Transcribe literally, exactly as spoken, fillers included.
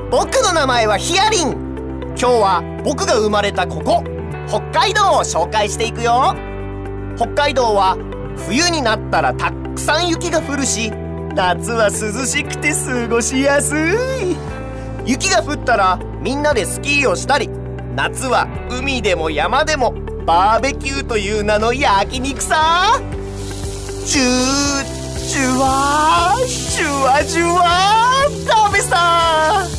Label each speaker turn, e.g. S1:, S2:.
S1: 僕の名前はヒアリン。今日は僕が生まれたここ北海道を紹介していくよ。北海道は冬になったらたくさん雪が降るし、夏は涼しくて過ごしやすい。雪が降ったらみんなでスキーをしたり、夏は海でも山でもバーベキューという名の焼肉さ。ジュージュワーシュワジュワー食べさ。